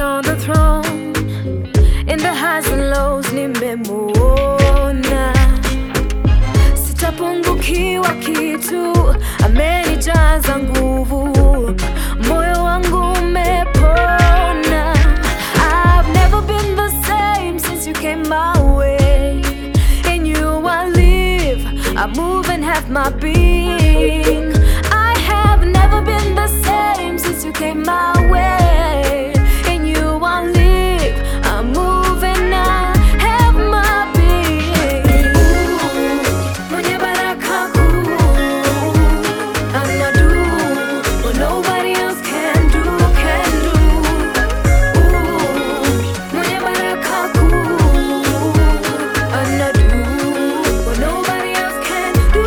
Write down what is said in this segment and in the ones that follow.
on the throne. In the highs and lows nimemuona, sitapungukiwa kitu, amenijaza nguvu, moyo wangu umepona. I've never been the same since you came my way. In you I live, I move and have my being. I have never been the same since you came my way. In you I live, I move and I have my being. Mwenye baraka kuu, anadu what nobody else can do, can do. Mwenye baraka kuu, anadu what nobody else can do.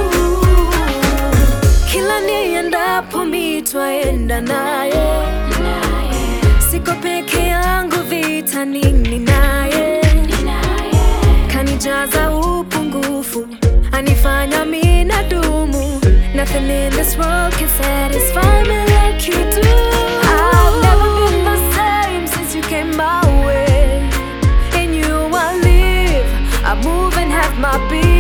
Kila niendapo mi twaenda naye, siko peke yangu vitani, ni naye. Kanijaza upungufu, anifanya mi nadumu. Nothing in this world can satisfy me like you do. I've never been the same since you came my way. In you I live, I move and have my being.